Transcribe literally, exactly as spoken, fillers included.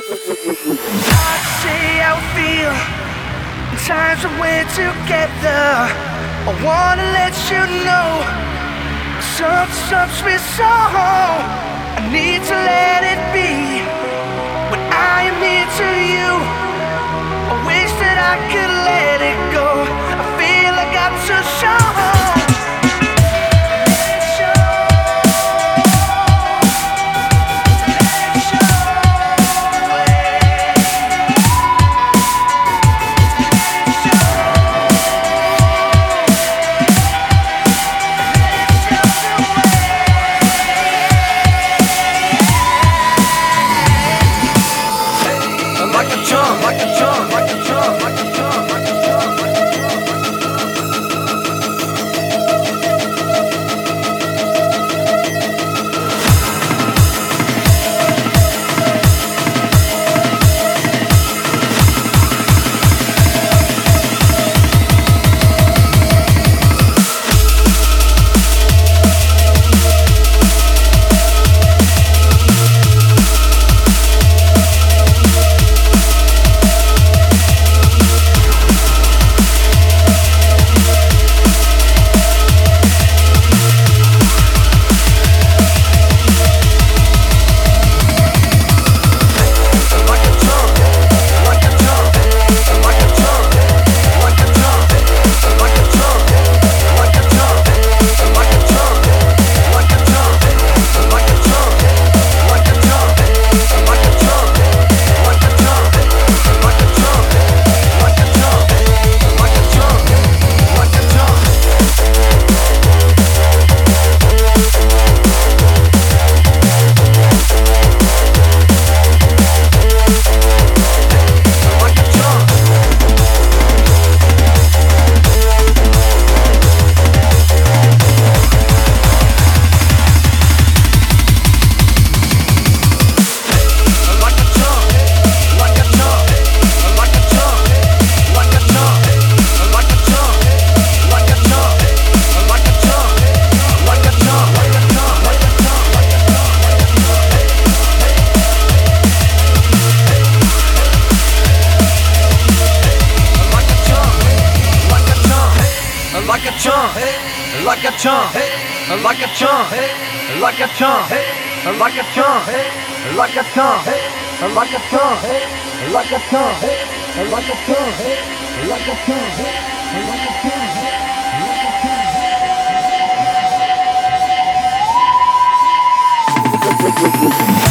Hard to say how I feel in times when we're together. I wanna let you know something's up with soul. I need to let it be. When I am near to you, I wish that I could let it go. I feel I got to show. Like a chump, like a chump, like a chump, like a chump, like a chump, like a chump, like a chump, like a chump, like a chump, like a chump, like a chump.